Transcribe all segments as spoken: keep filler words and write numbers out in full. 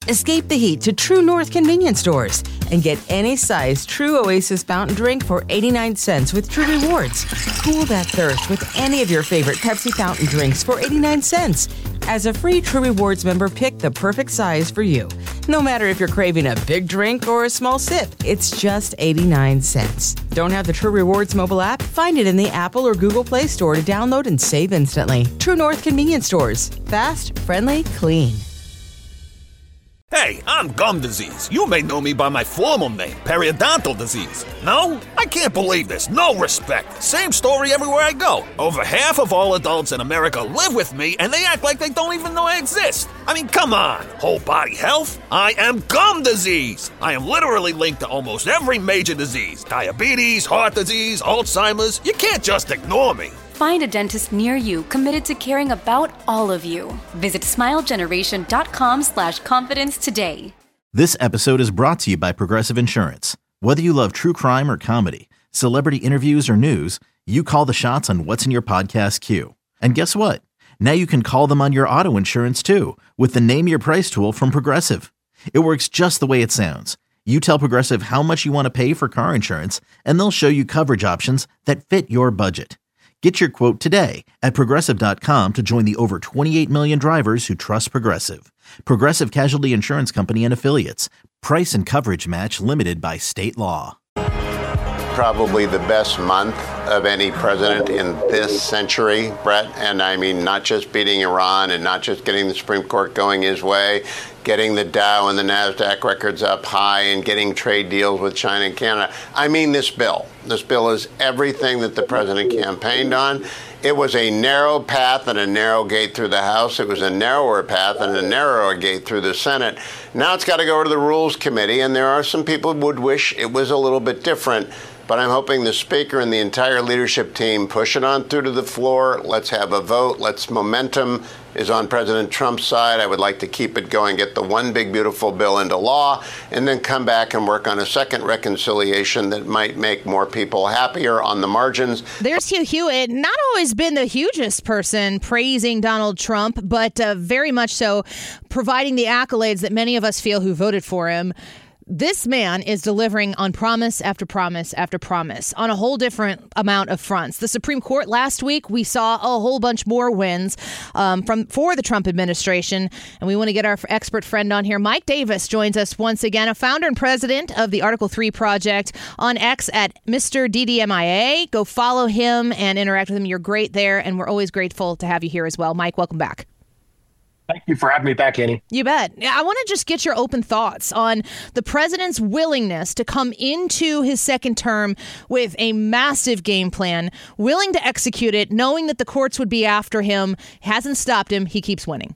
Escape the heat to True North convenience stores and get any size True Oasis fountain drink for eighty-nine cents with True Rewards. Cool that thirst with any of your favorite Pepsi fountain drinks for eighty-nine cents. As a free True Rewards member, pick the perfect size for you. No matter if you're craving a big drink or a small sip, it's just eighty-nine cents. Don't have the True Rewards mobile app? Find it in the Apple or Google Play Store to download and save instantly. True North convenience stores. Fast, friendly, clean. Hey, I'm gum disease. You may know me by my formal name, periodontal disease. No? I can't believe this. No respect. Same story everywhere I go. Over half of all adults in America live with me, and they act like they don't even know I exist. I mean, come on. Whole body health? I am gum disease. I am literally linked to almost every major disease. Diabetes, heart disease, Alzheimer's. You can't just ignore me. Find a dentist near you committed to caring about all of you. Visit smilegeneration.com slash confidence today. This episode is brought to you by Progressive Insurance. Whether you love true crime or comedy, celebrity interviews or news, you call the shots on what's in your podcast queue. And guess what? Now you can call them on your auto insurance too with the Name Your Price tool from Progressive. It works just the way it sounds. You tell Progressive how much you want to pay for car insurance, and they'll show you coverage options that fit your budget. Get your quote today at Progressive dot com to join the over twenty-eight million drivers who trust Progressive. Progressive Casualty Insurance Company and Affiliates. Price and coverage match limited by state law. Probably the best month of any president in this century, Brett. And I mean, not just beating Iran and not just getting the Supreme Court going his way, getting the Dow and the NASDAQ records up high and getting trade deals with China and Canada. I mean, this bill. This bill is everything that the president campaigned on. It was a narrow path and a narrow gate through the House. It was a narrower path and a narrower gate through the Senate. Now it's got to go to the Rules Committee, and there are some people who would wish it was a little bit different. But I'm hoping the Speaker and the entire leadership team push it on through to the floor. Let's have a vote. Let's momentum is on President Trump's side. I would like to keep it going, get the one big, beautiful bill into law, and then come back and work on a second reconciliation that might make more people happier on the margins. There's Hugh Hewitt, not always been the hugest person praising Donald Trump, but uh, very much so providing the accolades that many of us feel who voted for him. This man is delivering on promise after promise after promise on a whole different amount of fronts. The Supreme Court last week, we saw a whole bunch more wins um, from for the Trump administration. And we want to get our expert friend on here. Mike Davis joins us once again, a founder and president of the Article three Project on X at Mister D D M I A. Go follow him and interact with him. You're great there. And we're always grateful to have you here as well. Mike, welcome back. Thank you for having me back, Annie. You bet. I want to just get your open thoughts on the president's willingness to come into his second term with a massive game plan, willing to execute it, knowing that the courts would be after him. Hasn't stopped him. He keeps winning.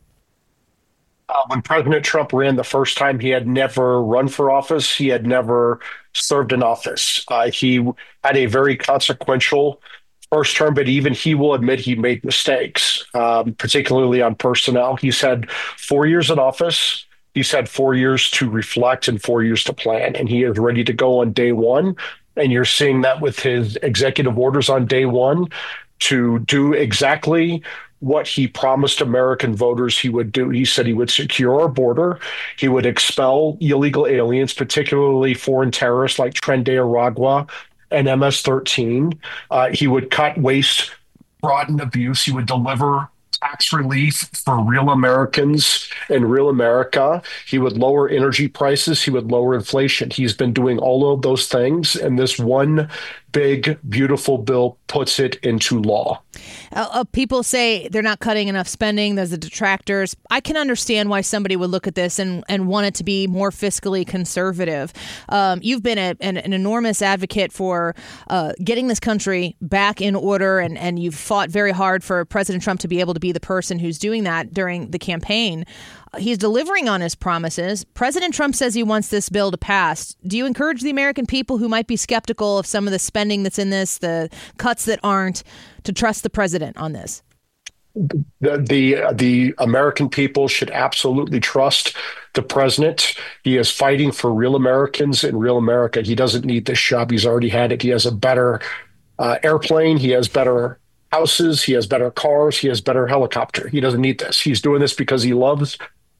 Uh, when President Trump ran the first time, he had never run for office. He had never served in office. Uh, he had a very consequential first term, but even he will admit he made mistakes, um, particularly on personnel. He's had four years in office. He's had four years to reflect and four years to plan, and he is ready to go on day one. And you're seeing that with his executive orders on day one to do exactly what he promised American voters he would do. He said he would secure our border. He would expel illegal aliens, particularly foreign terrorists like Tren de Aragua and M S thirteen. Uh, he would cut waste, fraud, and abuse. He would deliver tax relief for real Americans in real America. He would lower energy prices. He would lower inflation. He's been doing all of those things, and this one big, beautiful bill puts it into law. Uh, uh, people say they're not cutting enough spending. There's the detractors. I can understand why somebody would look at this and, and want it to be more fiscally conservative. Um, you've been a, an, an enormous advocate for uh, getting this country back in order, and, and you've fought very hard for President Trump to be able to be the person who's doing that during the campaign. He's delivering on his promises. President Trump says he wants this bill to pass. Do you encourage the American people who might be skeptical of some of the spending that's in this, the cuts that aren't, to trust the president on this? The the, the American people should absolutely trust the president. He is fighting for real Americans in real America. He doesn't need this job. He's already had it. He has a better uh, airplane. He has better houses. He has better cars. He has better helicopter. He doesn't need this. He's doing this because he loves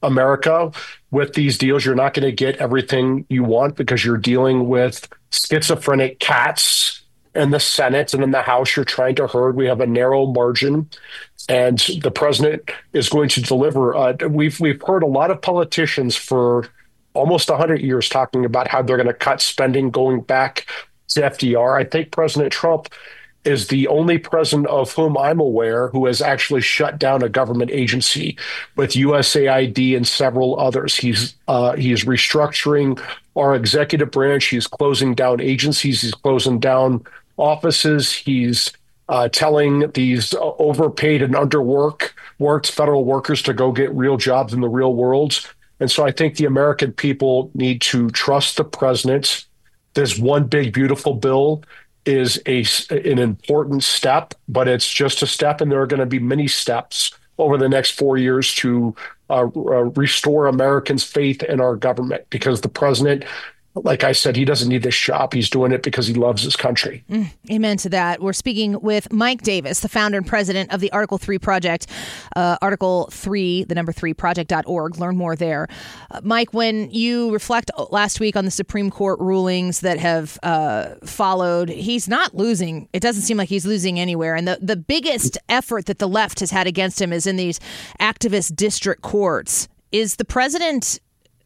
America with these deals. You're not going to get everything you want because you're dealing with schizophrenic cats in the Senate and in the House. You're trying to herd. We have a narrow margin, and the president is going to deliver. Uh, we've we've heard a lot of politicians for almost one hundred years talking about how they're going to cut spending going back to F D R. I think President Trump is the only president of whom I'm aware who has actually shut down a government agency, with U S A I D and several others. He's uh, he's restructuring our executive branch. He's closing down agencies. He's closing down offices. He's uh, telling these overpaid and underworked worked federal workers to go get real jobs in the real world. And so I think the American people need to trust the president. This one big, beautiful bill is a, an important step, but it's just a step, and there are going to be many steps over the next four years to uh, uh, restore Americans' faith in our government, because the president, like I said, he doesn't need this job. He's doing it because he loves his country. Mm, amen to that. We're speaking with Mike Davis, the founder and president of the Article three Project, uh, Article three, the number three, project dot org. Learn more there. Uh, Mike, when you reflect last week on the Supreme Court rulings that have uh, followed, he's not losing. It doesn't seem like he's losing anywhere. And the, the biggest effort that the left has had against him is in these activist district courts. Is the president...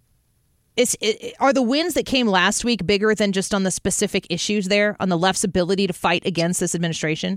Is, are the wins that came last week bigger than just on the specific issues there, on the left's ability to fight against this administration?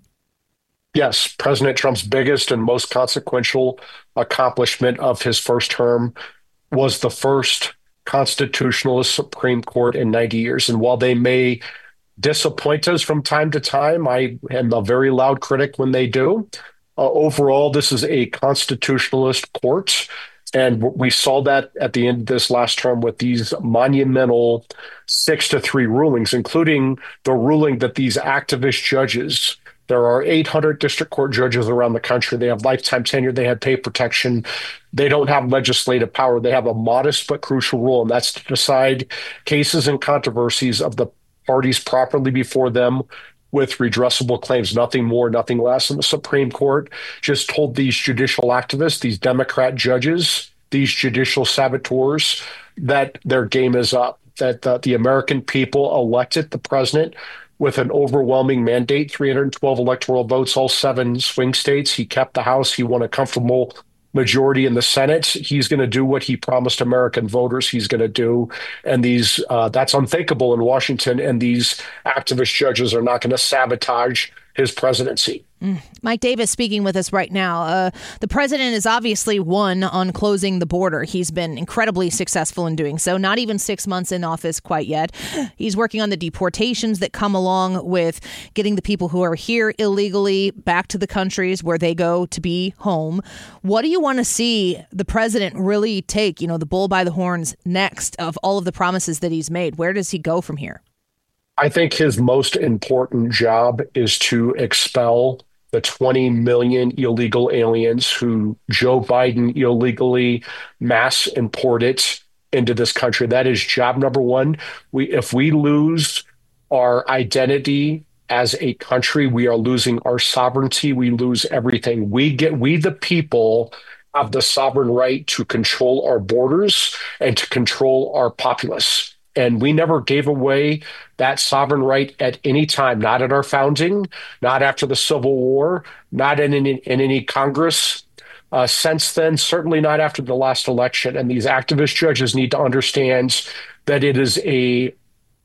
Yes, President Trump's biggest and most consequential accomplishment of his first term was the first constitutionalist Supreme Court in ninety years. And while they may disappoint us from time to time, I am a very loud critic when they do. Uh, overall, this is a constitutionalist court. And we saw that at the end of this last term with these monumental six to three rulings, including the ruling that these activist judges, there are eight hundred district court judges around the country. They have lifetime tenure. They have pay protection. They don't have legislative power. They have a modest but crucial role, and that's to decide cases and controversies of the parties properly before them with redressable claims, nothing more, nothing less. And the Supreme Court just told these judicial activists, these Democrat judges, these judicial saboteurs, that their game is up, that uh, the American people elected the president with an overwhelming mandate, three hundred twelve electoral votes, all seven swing states. He kept the House. He won a comfortable majority in the Senate. He's going to do what he promised American voters he's going to do. And these uh, that's unthinkable in Washington. And these activist judges are not going to sabotage his presidency. Mm. Mike Davis speaking with us right now. Uh, the president is obviously won on closing the border. He's been incredibly successful in doing so. Not even six months in office quite yet. He's working on the deportations that come along with getting the people who are here illegally back to the countries where they go to be home. What do you want to see the president really take, you know, the bull by the horns next of all of the promises that he's made? Where does he go from here? I think his most important job is to expel the twenty million illegal aliens who Joe Biden illegally mass imported into this country. That is job number one. We, if we lose our identity as a country, we are losing our sovereignty. We lose everything. We get, we the people have the sovereign right to control our borders and to control our populace. And we never gave away that sovereign right at any time, not at our founding, not after the Civil War, not in any, in any Congress uh, since then, certainly not after the last election. And these activist judges need to understand that it is a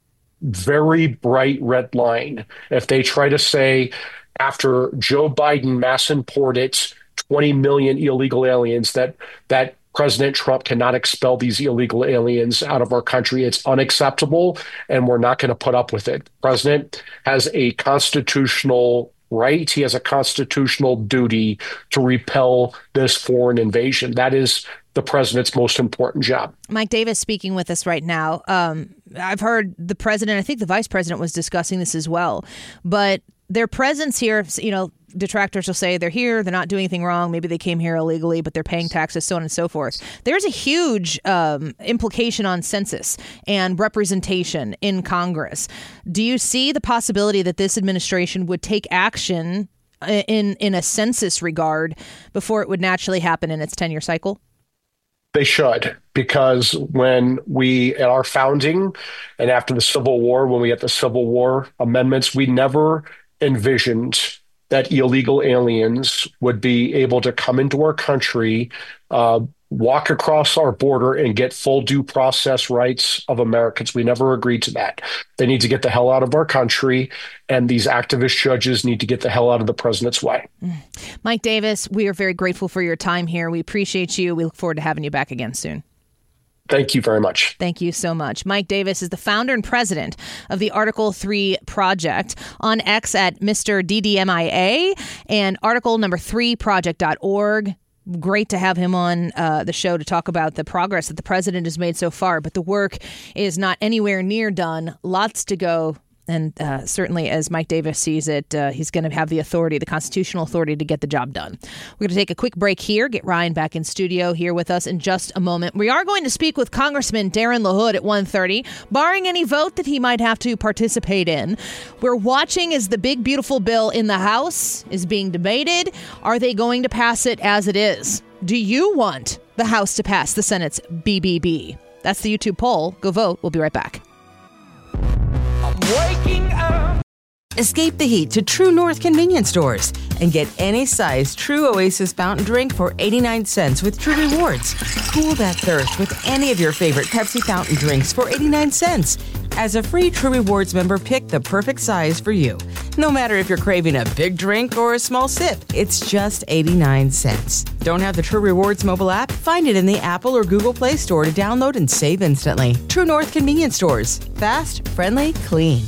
very bright red line if they try to say, after Joe Biden mass imported twenty million illegal aliens, that that President Trump cannot expel these illegal aliens out of our country. It's unacceptable, and we're not going to put up with it. The president has a constitutional right. He has a constitutional duty to repel this foreign invasion. That is the president's most important job. Mike Davis speaking with us right now. Um, I've heard the president, I think the vice president was discussing this as well, but their presence here, you know, detractors will say they're here, they're not doing anything wrong. Maybe they came here illegally, but they're paying taxes, so on and so forth. There's a huge um, implication on census and representation in Congress. Do you see the possibility that this administration would take action in in a census regard before it would naturally happen in its ten-year cycle? They should, because when we, at our founding and after the Civil War, when we had the Civil War amendments, we never envisioned that illegal aliens would be able to come into our country, uh, walk across our border and get full due process rights of Americans. We never agreed to that. They need to get the hell out of our country, and these activist judges need to get the hell out of the president's way. Mike Davis, we are very grateful for your time here. We appreciate you. We look forward to having you back again soon. Thank you very much. Thank you so much. Mike Davis is the founder and president of the Article three Project, on X at Mister D D M I A, and article number three project dot org. Great to have him on uh, the show to talk about the progress that the president has made so far. But the work is not anywhere near done. Lots to go. And uh, certainly, as Mike Davis sees it, uh, he's going to have the authority, the constitutional authority to get the job done. We're going to take a quick break here, get Ryan back in studio here with us in just a moment. We are going to speak with Congressman Darren LaHood at one thirty, barring any vote that he might have to participate in. We're watching as the big, beautiful bill in the House is being debated. Are they going to pass it as it is? Do you want the House to pass the Senate's B B B? That's the YouTube poll. Go vote. We'll be right back. Waking up. Escape the heat to True North convenience stores and get any size True Oasis fountain drink for eighty-nine cents with True Rewards. Cool that thirst with any of your favorite Pepsi fountain drinks for eighty-nine cents. As a free True Rewards member, pick the perfect size for you. No matter if you're craving a big drink or a small sip, it's just eighty-nine cents. Don't have the True Rewards mobile app? Find it in the Apple or Google Play Store to download and save instantly. True North convenience stores. Fast, friendly, clean.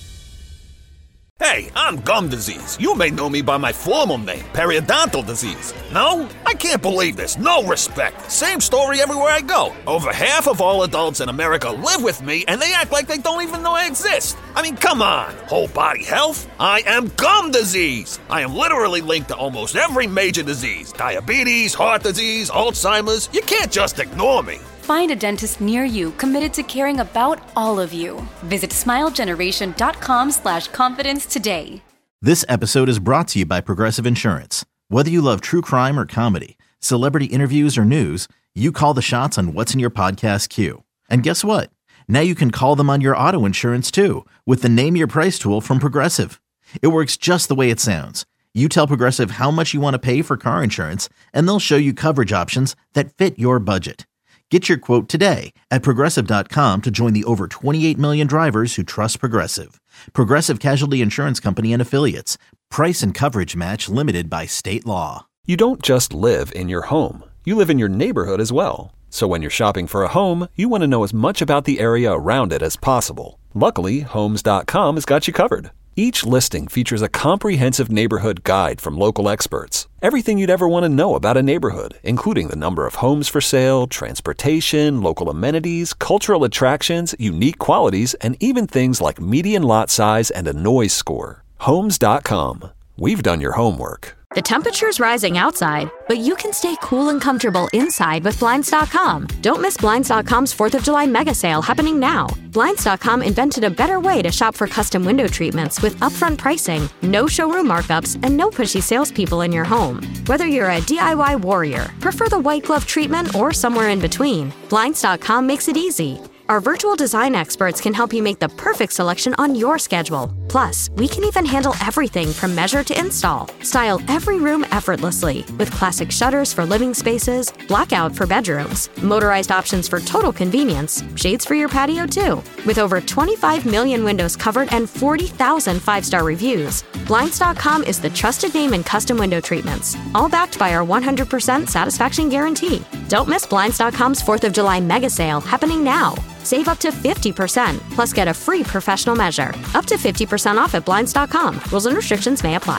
Hey, I'm gum disease. You may know me by my formal name, periodontal disease. No? I can't believe this. No respect. Same story everywhere I go. Over half of all adults in America live with me, and they act like they don't even know I exist. I mean, come on. Whole body health? I am gum disease. I am literally linked to almost every major disease. Diabetes, heart disease, Alzheimer's. You can't just ignore me. Find a dentist near you committed to caring about all of you. Visit smilegeneration.com slash confidence today. This episode is brought to you by Progressive Insurance. Whether you love true crime or comedy, celebrity interviews or news, you call the shots on what's in your podcast queue. And guess what? Now you can call them on your auto insurance too with the Name Your Price tool from Progressive. It works just the way it sounds. You tell Progressive how much you want to pay for car insurance, and they'll show you coverage options that fit your budget. Get your quote today at Progressive dot com to join the over twenty-eight million drivers who trust Progressive. Progressive Casualty Insurance Company and Affiliates. Price and coverage match limited by state law. You don't just live in your home. You live in your neighborhood as well. So when you're shopping for a home, you want to know as much about the area around it as possible. Luckily, Homes dot com has got you covered. Each listing features a comprehensive neighborhood guide from local experts. Everything you'd ever want to know about a neighborhood, including the number of homes for sale, transportation, local amenities, cultural attractions, unique qualities, and even things like median lot size and a noise score. Homes dot com. We've done your homework. The temperature's rising outside, but you can stay cool and comfortable inside with Blinds dot com. Don't miss Blinds dot com's fourth of July mega sale happening now. Blinds dot com invented a better way to shop for custom window treatments with upfront pricing, no showroom markups, and no pushy salespeople in your home. Whether you're a D I Y warrior, prefer the white glove treatment, or somewhere in between, Blinds dot com makes it easy. Our virtual design experts can help you make the perfect selection on your schedule. Plus, we can even handle everything from measure to install. Style every room effortlessly with classic shutters for living spaces, blackout for bedrooms, motorized options for total convenience, shades for your patio too. With over twenty-five million windows covered and forty thousand five-star reviews, Blinds dot com is the trusted name in custom window treatments, all backed by our one hundred percent satisfaction guarantee. Don't miss Blinds dot com's fourth of July mega sale happening now. Save up to fifty percent, plus get a free professional measure. Up to fifty percent off at Blinds dot com. Rules and restrictions may apply.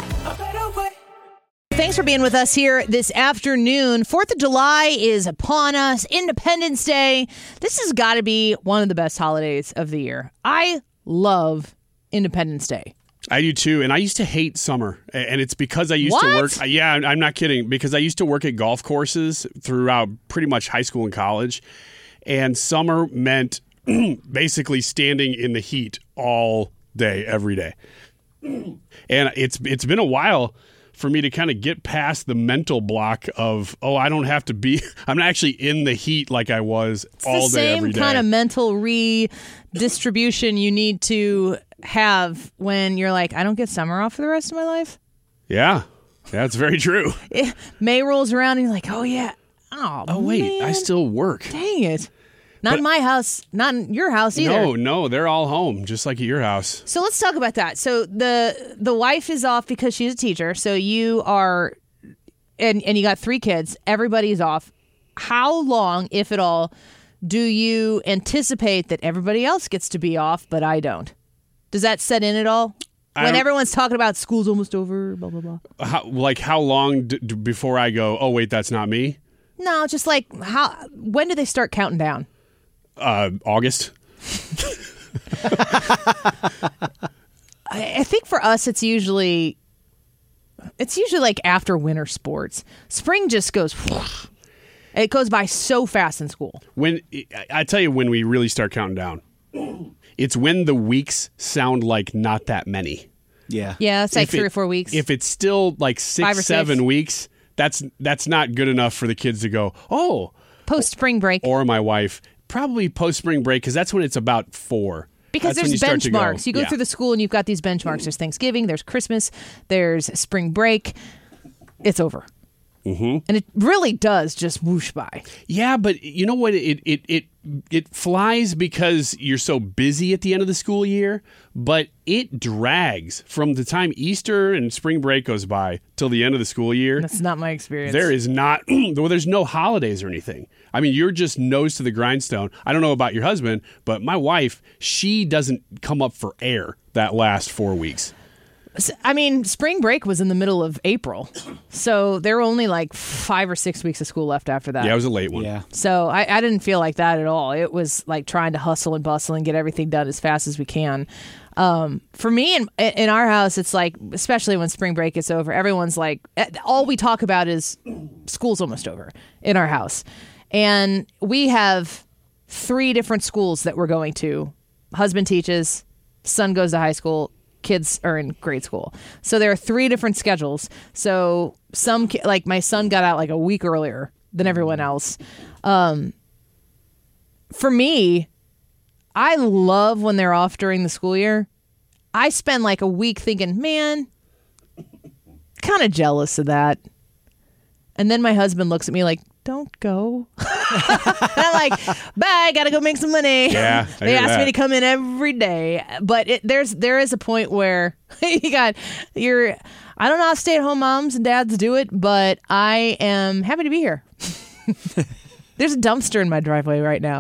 Thanks for being with us here this afternoon. fourth of July is upon us. Independence Day. This has got to be one of the best holidays of the year. I love Independence Day. I do too, and I used to hate summer, and it's because I used what? to work. Yeah, I'm not kidding, because I used to work at golf courses throughout pretty much high school and college, and summer meant basically standing in the heat all day, every day. And it's it's been a while for me to kind of get past the mental block of, oh, I don't have to be, I'm not actually in the heat like I was It's all the day, every same day. kind of mental redistribution you need to have when you're like, I don't get summer off for the rest of my life. Yeah, that's very true. It, May rolls around and you're like, oh, yeah. Oh, Oh, wait, man. I still work. Dang it. Not But- in my house, not in your house either. No, no, they're all home, just like at your house. So let's talk about that. So the the wife is off because she's a teacher. So you are, and and you got three kids. Everybody's off. How long, if at all, do you anticipate that everybody else gets to be off, but I don't? Does that set in at all? I When don't- everyone's talking about school's almost over, blah blah blah. How, like, how long d- d- before I go, oh, wait, that's not me? No, just like how? When do they start counting down? Uh, August. I, I think for us, it's usually it's usually like after winter sports. Spring just goes. It goes by so fast in school. When I- I tell you, when we really start counting down, it's when the weeks sound like not that many. Yeah. Yeah, it's like If three it- or four weeks. If it's still like Five six, or seven six. weeks, that's that's not good enough for the kids to go, oh, Post spring break. or my wife. Probably post spring break, because that's when it's about four. Because That's when there's you start to go. benchmarks. You go Yeah. through the school and you've got these benchmarks. There's Thanksgiving, there's Christmas, there's spring break. It's over. Mm-hmm. And it really does just whoosh by. Yeah, but you know what? It it it it flies because you're so busy at the end of the school year, but it drags from the time Easter and spring break goes by till the end of the school year. That's not my experience. There is not, well, there's no holidays or anything. I mean, you're just nose to the grindstone. I don't know about your husband, but my wife, she doesn't come up for air that last four weeks. I mean, spring break was in the middle of April. So there were only like five or six weeks of school left after that. Yeah, it was a late one. Yeah. So I, I didn't feel like that at all. It was like trying to hustle and bustle and get everything done as fast as we can. Um, for me in, in our house, it's like, especially when spring break is over, everyone's like, all we talk about is school's almost over in our house. And we have three different schools that we're going to. Husband teaches, son goes to high school, kids are in grade school. So there are three different schedules. So some, ki- like my son got out like a week earlier than everyone else. Um, for me, I love when they're off during the school year. I spend like a week thinking, man, kind of jealous of that. And then my husband looks at me like, don't go. And I'm like, bye, gotta go make some money. Yeah, I they hear ask that. me to come in every day. But it, there's there is a point where you got you're I don't know how stay-at-home moms and dads do it, but I am happy to be here. There's a dumpster in my driveway right now.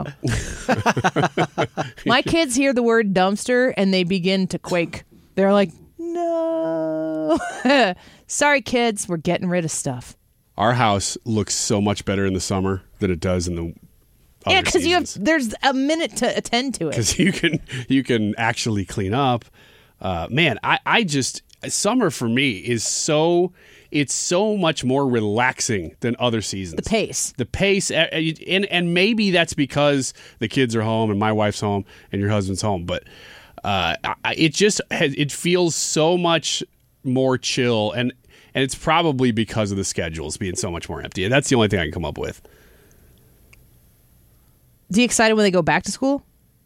My kids hear the word dumpster and they begin to quake. They're like, no. Sorry, kids, we're getting rid of stuff. Our house looks so much better in the summer than it does in the other Yeah, because you have seasons. there's a minute to attend to it. Because you can you can actually clean up. Uh, man, I, I just summer for me is so it's so much more relaxing than other seasons. The pace. The pace, uh, and and maybe that's because the kids are home and my wife's home and your husband's home, but uh, I- it just has, it feels so much more chill, and and it's probably because of the schedules being so much more empty. That's the only thing I can come up with. Do you excited when they go back to school?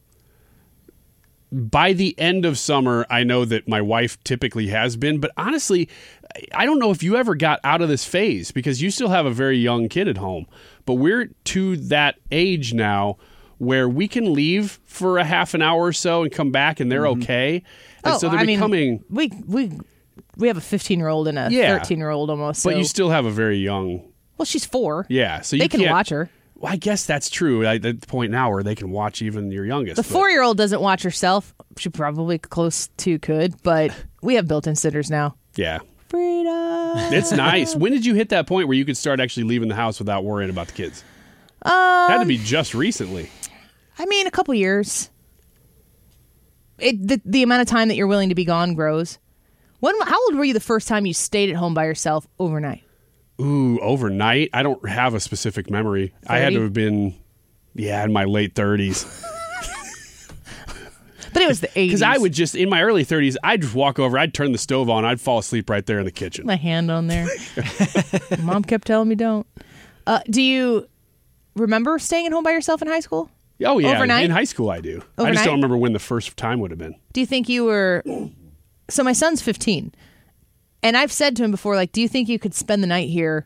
By the end of summer, I know that my wife typically has been, but honestly, I don't know if you ever got out of this phase because you still have a very young kid at home. But we're to that age now where we can leave for a half an hour or so and come back and they're Mm-hmm. okay. And oh, so they're I becoming. mean, we we we have a fifteen-year-old and a Yeah. thirteen-year-old almost. But so- you still have a very young. well, she's four. Yeah. So They you can can't- watch her. Well, I guess that's true. At the point now where they can watch even your youngest. The but- four-year-old doesn't watch herself. She probably close to could, but we have built-in sitters now. Yeah. Freedom. It's nice. When did you hit that point where you could start actually leaving the house without worrying about the kids? Um, Had to be just recently. I mean, a couple years. It the, the amount of time that you're willing to be gone grows. When? How old were you the first time you stayed at home by yourself overnight? Ooh, overnight? I don't have a specific memory. I had thirty? to have been, yeah, in my late thirties. But it was the eighties. Because I would just, in my early thirties, I'd just walk over, I'd turn the stove on, I'd fall asleep right there in the kitchen. My hand on there. Mom kept telling me don't. Uh, do you remember staying at home by yourself in high school? Oh, yeah. Overnight? In high school, I do. Overnight? I just don't remember when the first time would have been. Do you think you were... So my son's fifteen. And I've said to him before, like, do you think you could spend the night here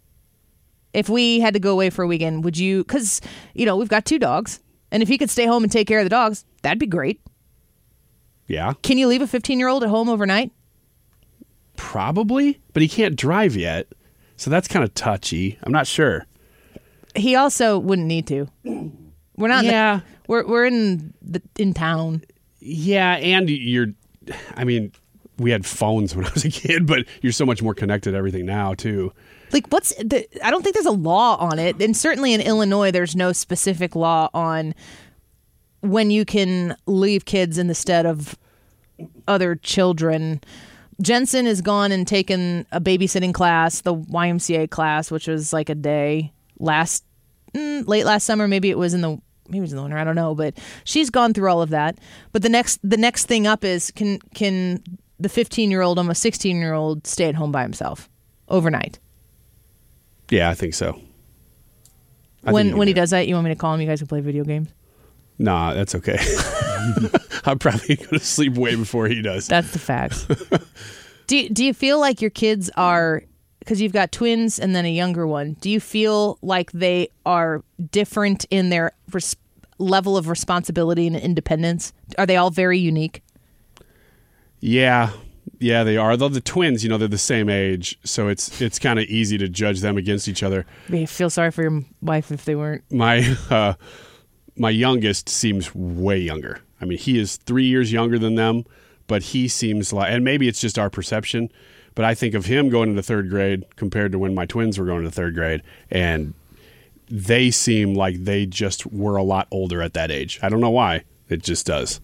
if we had to go away for a weekend? Would you... Because, you know, we've got two dogs. And if he could stay home and take care of the dogs, that'd be great. Yeah. Can you leave a fifteen-year-old at home overnight? Probably. But he can't drive yet. So that's kind of touchy. I'm not sure. He also wouldn't need to. We're not. Yeah. In the, we're we're in the in town. Yeah, and you're. I mean, we had phones when I was a kid, but you're so much more connected to everything now too. Like, what's the? I don't think there's a law on it, and certainly in Illinois, there's no specific law on when you can leave kids in the stead of other children. Jensen has gone and taken a babysitting class, the Y M C A class, which was like a day last mm, late last summer. Maybe it was in the maybe it was in the winter. I don't know, but she's gone through all of that. But the next the next thing up is can can the fifteen year old, almost sixteen year old, stay at home by himself overnight? Yeah, I think so. I when think when do. he does that, you want me to call him? You guys can play video games. Nah, that's okay. I'm probably going to sleep way before he does. That's the facts. do you, do you feel like your kids are, because you've got twins and then a younger one, do you feel like they are different in their res- level of responsibility and independence? Are they all very unique? Yeah. Yeah, they are. Though the twins, you know, they're the same age, so it's it's kind of easy to judge them against each other. I feel sorry for your wife if they weren't. My uh, my youngest seems way younger. I mean, he is three years younger than them, but he seems like, and maybe it's just our perception, but I think of him going into third grade compared to when my twins were going into third grade, and they seem like they just were a lot older at that age. I don't know why. It just does.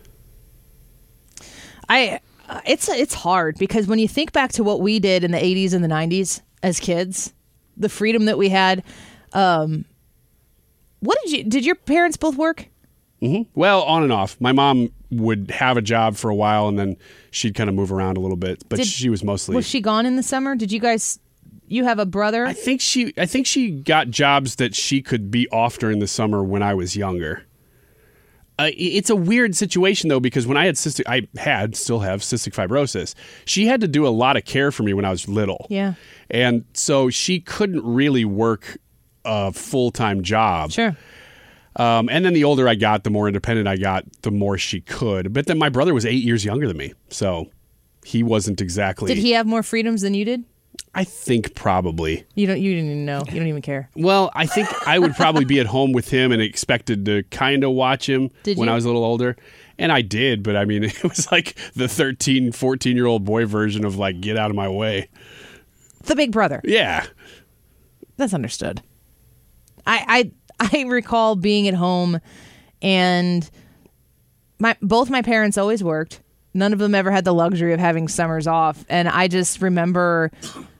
I... Uh, it's it's hard because when you think back to what we did in the eighties and the nineties as kids, the freedom that we had. Um, what did you did your parents both work? Mm-hmm. Well, on and off. My mom would have a job for a while, and then she'd kind of move around a little bit. But did, she was mostly. Was she gone in the summer? Did you guys? You have a brother? I think she. I think she got jobs that she could be off during the summer when I was younger. Uh, it's a weird situation, though, because when I had cystic, I had, still have cystic fibrosis. She had to do a lot of care for me when I was little. Yeah. And so she couldn't really work a full-time job. Sure. Um, and then the older I got, the more independent I got, the more she could. But then my brother was eight years younger than me, so he wasn't exactly... Did he have more freedoms than you did? I think probably. You don't. You didn't even know. You don't even care. Well, I think I would probably be at home with him and expected to kind of watch him did when you? I was a little older. And I did, but I mean, it was like the thirteen, fourteen-year-old boy version of like, get out of my way. The big brother. Yeah. That's understood. I I, I recall being at home and my both my parents always worked. None of them ever had the luxury of having summers off. And I just remember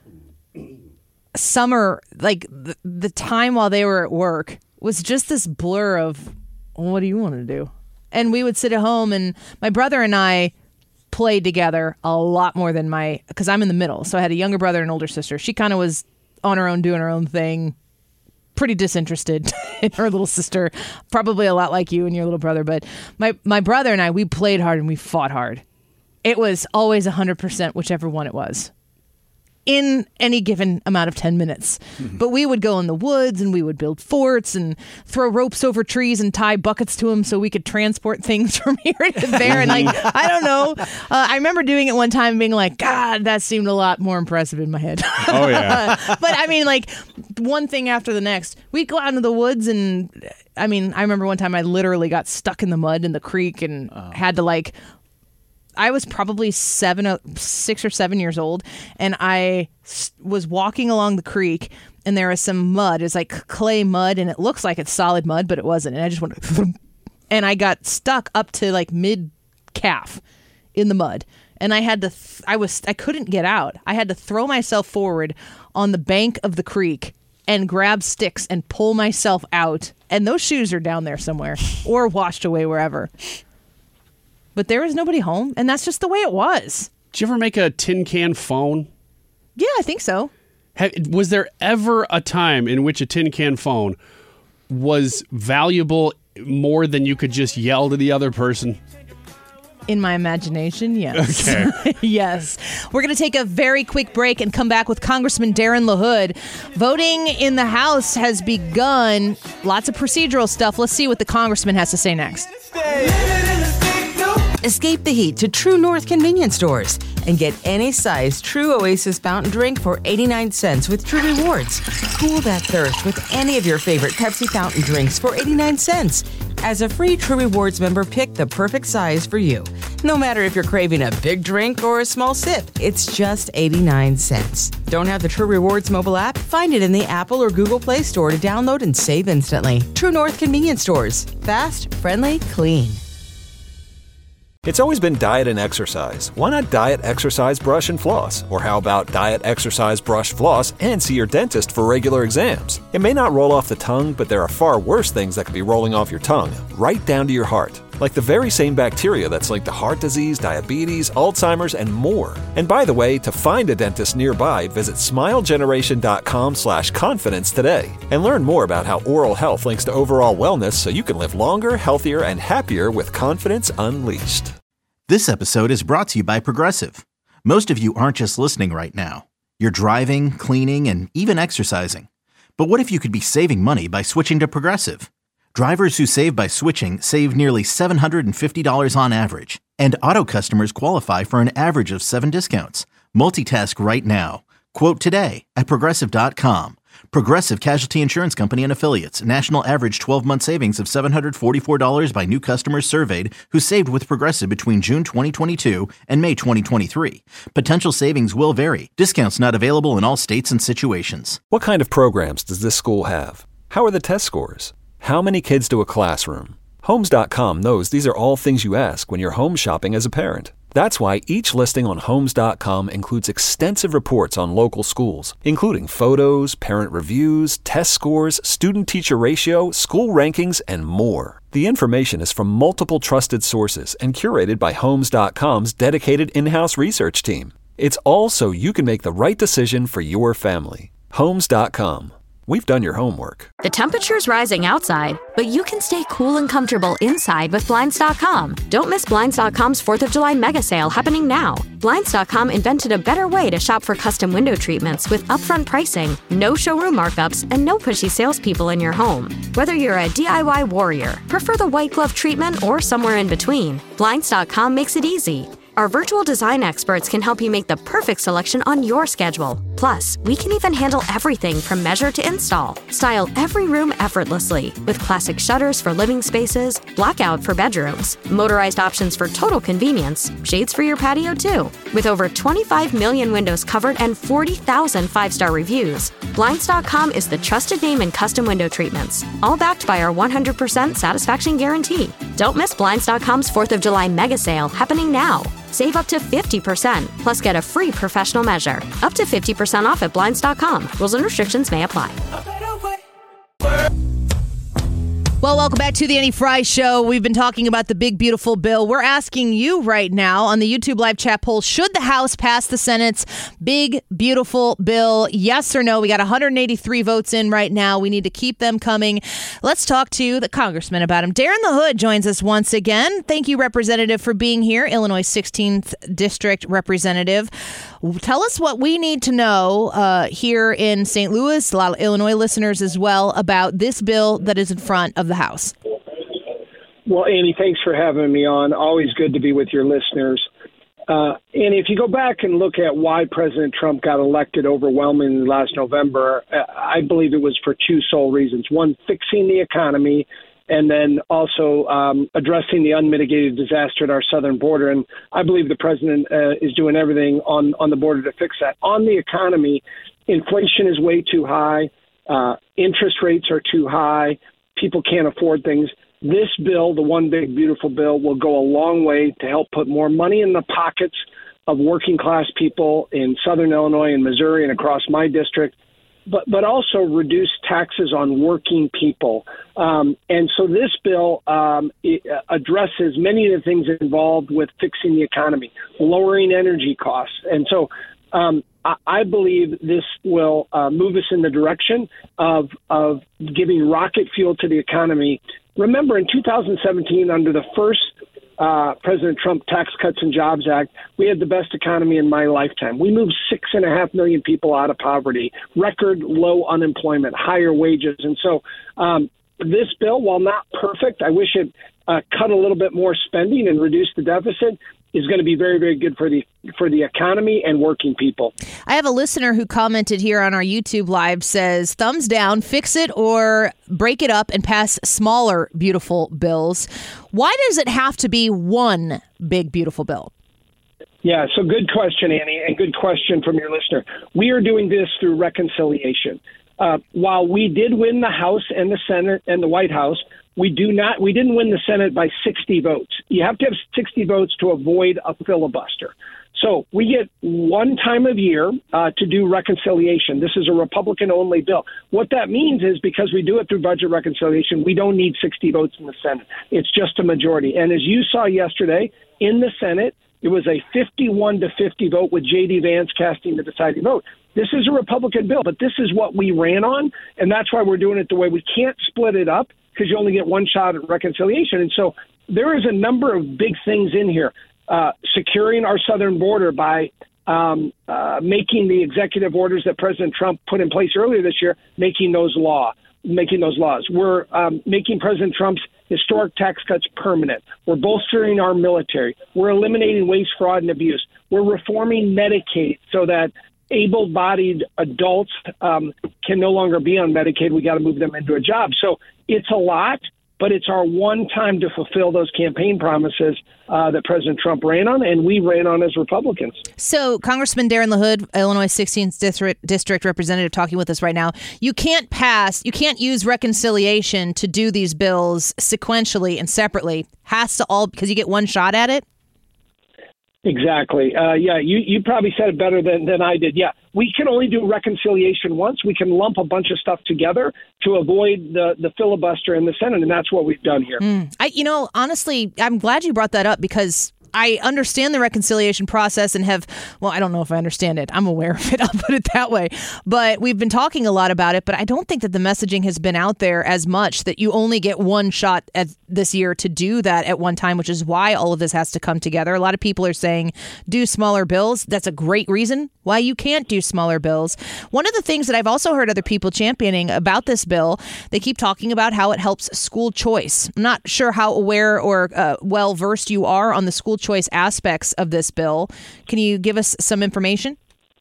summer, like the, the time while they were at work was just this blur of, what do you want to do? And we would sit at home, and my brother and I played together a lot more than my, because I'm in the middle. So I had a younger brother and an older sister. She kind of was on her own, doing her own thing, pretty disinterested in her little sister, probably a lot like you and your little brother. But my, my brother and I, we played hard and we fought hard. It was always one hundred percent whichever one it was in any given amount of ten minutes. Mm-hmm. But we would go in the woods and we would build forts and throw ropes over trees and tie buckets to them so we could transport things from here to there. And like, I don't know. Uh, I remember doing it one time and being like, God, that seemed a lot more impressive in my head. Oh, yeah. But I mean, like, one thing after the next. We'd go out into the woods and, I mean, I remember one time I literally got stuck in the mud in the creek and oh. had to like, I was probably seven, six or seven years old, and I was walking along the creek, and there was some mud. It's like clay mud, and it looks like it's solid mud, but it wasn't. And I just went, and I got stuck up to like mid calf in the mud, and I had to. Th- I was. I couldn't get out. I had to throw myself forward on the bank of the creek and grab sticks and pull myself out. And those shoes are down there somewhere, or washed away wherever. but there was nobody home, and that's just the way it was. Did you ever make a tin can phone? Yeah, I think so. Have, was there ever a time in which a tin can phone was valuable more than you could just yell to the other person? In my imagination, yes. Okay. Yes. We're going to take a very quick break and come back with Congressman Darren LaHood. Voting in the House has begun. Lots of procedural stuff. Let's see what the congressman has to say next. Escape the heat to True North convenience stores and get any size True Oasis fountain drink for eighty-nine cents with True Rewards. Cool that thirst with any of your favorite Pepsi fountain drinks for eighty-nine cents. As a free True Rewards member, pick the perfect size for you. No matter if you're craving a big drink or a small sip, it's just eighty-nine cents. Don't have the True Rewards mobile app? Find it in the Apple or Google Play Store to download and save instantly. True North convenience stores. Fast, friendly, clean. It's always been diet and exercise. Why not diet, exercise, brush, and floss? Or how about diet, exercise, brush, floss, and see your dentist for regular exams? It may not roll off the tongue, but there are far worse things that could be rolling off your tongue, right down to your heart. Like the very same bacteria that's linked to heart disease, diabetes, Alzheimer's, and more. And by the way, to find a dentist nearby, visit smilegeneration.com slash confidence today. And learn more about how oral health links to overall wellness so you can live longer, healthier, and happier with confidence unleashed. This episode is brought to you by Progressive. Most of you aren't just listening right now. You're driving, cleaning, and even exercising. But what if you could be saving money by switching to Progressive? Drivers who save by switching save nearly seven hundred fifty dollars on average. And auto customers qualify for an average of seven discounts. Multitask right now. Quote today at Progressive dot com. Progressive Casualty Insurance Company and Affiliates. National average twelve-month savings of seven hundred forty-four dollars by new customers surveyed who saved with Progressive between June twenty twenty-two and May twenty twenty-three. Potential savings will vary. Discounts not available in all states and situations. What kind of programs does this school have? How are the test scores? How many kids do a classroom? Homes dot com knows these are all things you ask when you're home shopping as a parent. That's why each listing on Homes dot com includes extensive reports on local schools, including photos, parent reviews, test scores, student-teacher ratio, school rankings, and more. The information is from multiple trusted sources and curated by Homes dot com's dedicated in-house research team. It's all so you can make the right decision for your family. Homes dot com. We've done your homework. The temperature's rising outside, but you can stay cool and comfortable inside with Blinds dot com. Don't miss Blinds dot com's fourth of July mega sale happening now. Blinds dot com invented a better way to shop for custom window treatments with upfront pricing, no showroom markups, and no pushy salespeople in your home. Whether you're a D I Y warrior, prefer the white glove treatment, or somewhere in between, Blinds dot com makes it easy. Our virtual design experts can help you make the perfect selection on your schedule. Plus, we can even handle everything from measure to install. Style every room effortlessly with classic shutters for living spaces, blackout for bedrooms, motorized options for total convenience, shades for your patio too. With over twenty-five million windows covered and forty thousand five-star reviews, Blinds dot com is the trusted name in custom window treatments, all backed by our one hundred percent satisfaction guarantee. Don't miss Blinds dot com's fourth of July mega sale happening now. Save up to fifty percent, plus get a free professional measure. Up to fifty percent off at Blinds dot com. Rules and restrictions may apply. Well, welcome back to the Annie Fry Show. We've been talking about the big, beautiful bill. We're asking you right now on the YouTube live chat poll, should the House pass the Senate's big, beautiful bill? Yes or no? We got one hundred eighty-three votes in right now. We need to keep them coming. Let's talk to the congressman about him. Darren LaHood joins us once again. Thank you, Representative, for being here. Illinois sixteenth District Representative. Tell us what we need to know uh, here in Saint Louis, a lot of Illinois listeners as well, about this bill that is in front of the House. Well, Annie, thanks for having me on. Always good to be with your listeners. Uh, and if you go back and look at why President Trump got elected overwhelmingly last November, uh, I believe it was for two sole reasons. One, fixing the economy, and then also um, addressing the unmitigated disaster at our southern border. And I believe the president uh, is doing everything on, on the border to fix that. On the economy, inflation is way too high. Uh, interest rates are too high. People can't afford things. This bill, the One Big Beautiful Bill, will go a long way to help put more money in the pockets of working class people in southern Illinois and Missouri and across my district. but but also reduce taxes on working people. Um, and so this bill um, it addresses many of the things involved with fixing the economy, lowering energy costs. And so um, I, I believe this will uh, move us in the direction of of giving rocket fuel to the economy. Remember, in two thousand seventeen, under the first Uh, President Trump Tax Cuts and Jobs Act, we had the best economy in my lifetime. We moved six and a half million people out of poverty, record low unemployment, higher wages. And so um, this bill, while not perfect, I wish it uh, cut a little bit more spending and reduced the deficit, is going to be very, very good for the for the economy and working people. I have a listener who commented here on our YouTube Live, says, thumbs down, fix it or break it up and pass smaller, beautiful bills. Why does it have to be one big, beautiful bill? Yeah, so good question, Annie, and good question from your listener. We are doing this through reconciliation. Uh, while we did win the House and the Senate and the White House, we do not. We didn't win the Senate by sixty votes. You have to have sixty votes to avoid a filibuster. So we get one time of year uh, to do reconciliation. This is a Republican-only bill. What that means is because we do it through budget reconciliation, we don't need sixty votes in the Senate. It's just a majority. And as you saw yesterday in the Senate, it was a fifty-one to fifty vote with J D Vance casting the deciding vote. This is a Republican bill, but this is what we ran on, and that's why we're doing it the way we can't split it up because you only get one shot at reconciliation. And so there is a number of big things in here. Uh, securing our southern border by um, uh, making the executive orders that President Trump put in place earlier this year, making those law, making those laws. We're um, making President Trump's historic tax cuts permanent. We're bolstering our military. We're eliminating waste, fraud, and abuse. We're reforming Medicaid so that able-bodied adults um, can no longer be on Medicaid. We got to move them into a job. So it's a lot, but it's our one time to fulfill those campaign promises uh, that President Trump ran on, and we ran on as Republicans. So Congressman Darren LaHood, Illinois sixteenth District, District Representative, talking with us right now. You can't pass, you can't use reconciliation to do these bills sequentially and separately. Has to all, because you get one shot at it? Exactly. Uh, yeah, you, you probably said it better than, than I did. Yeah, we can only do reconciliation once. We can lump a bunch of stuff together to avoid the, the filibuster in the Senate, and that's what we've done here. Mm. I, you know, honestly, I'm glad you brought that up because I understand the reconciliation process and have, well, I don't know if I understand it. I'm aware of it. I'll put it that way. But we've been talking a lot about it, but I don't think that the messaging has been out there as much that you only get one shot at this year to do that at one time, which is why all of this has to come together. A lot of people are saying do smaller bills. That's a great reason why you can't do smaller bills. One of the things that I've also heard other people championing about this bill, they keep talking about how it helps school choice. I'm not sure how aware or uh, well versed you are on the school choice aspects of this bill. Can you give us some information?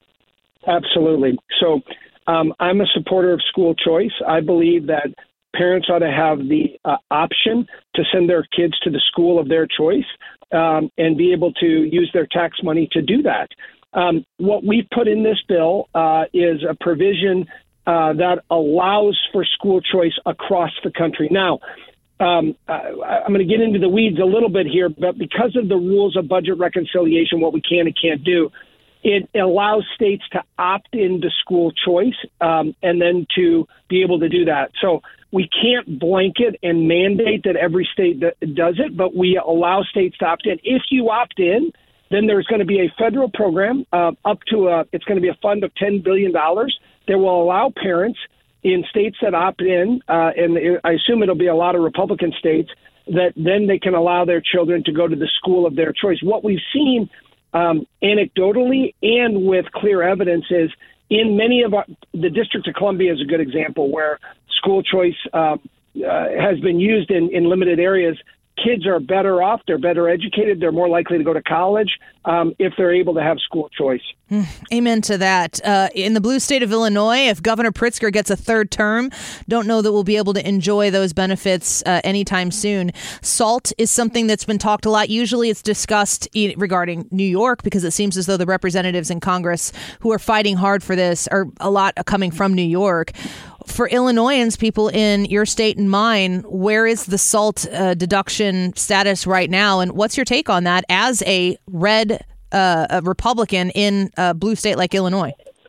Absolutely. So um, I'm a supporter of school choice. I believe that parents ought to have the uh, option to send their kids to the school of their choice um, and be able to use their tax money to do that. Um, what we've put in this bill uh, is a provision uh, that allows for school choice across the country. Now, Um, I, I'm going to get into the weeds a little bit here, but because of the rules of budget reconciliation, what we can and can't do, it allows states to opt into school choice um, and then to be able to do that. So we can't blanket and mandate that every state that does it, but we allow states to opt in. If you opt in, then there's going to be a federal program uh, up to a, it's going to be a fund of ten billion dollars that will allow parents in states that opt in, uh, and I assume it'll be a lot of Republican states, that then they can allow their children to go to the school of their choice. What we've seen um, anecdotally and with clear evidence is in many of our, the District of Columbia is a good example where school choice uh, uh, has been used in, in limited areas. Kids are better off, they're better educated, they're more likely to go to college um, if they're able to have school choice. Amen to that. Uh, in the blue state of Illinois, if Governor Pritzker gets a third term, don't know that we'll be able to enjoy those benefits uh, anytime soon. SALT is something that's been talked a lot. Usually it's discussed regarding New York because it seems as though the representatives in Congress who are fighting hard for this are a lot coming from New York. For Illinoisans, people in your state and mine, where is the SALT uh, deduction status right now? And what's your take on that as a red uh, a Republican in a blue state like Illinois?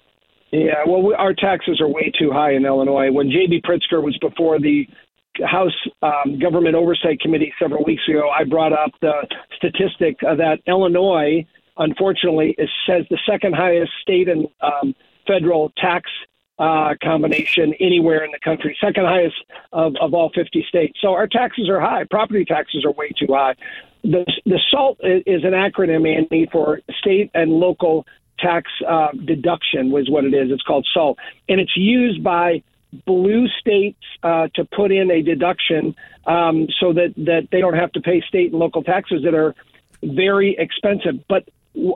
Yeah, well, we, our taxes are way too high in Illinois. When J B Pritzker was before the House um, Government Oversight Committee several weeks ago, I brought up the statistic uh, that Illinois, unfortunately, is says the second highest state and um, federal tax uh, combination anywhere in the country, second highest of, of all fifty states. So our taxes are high. Property taxes are way too high. The, the SALT is an acronym, Andy, for state and local tax uh, deduction was what it is. It's called SALT. And it's used by blue states uh, to put in a deduction um, so that, that they don't have to pay state and local taxes that are very expensive. But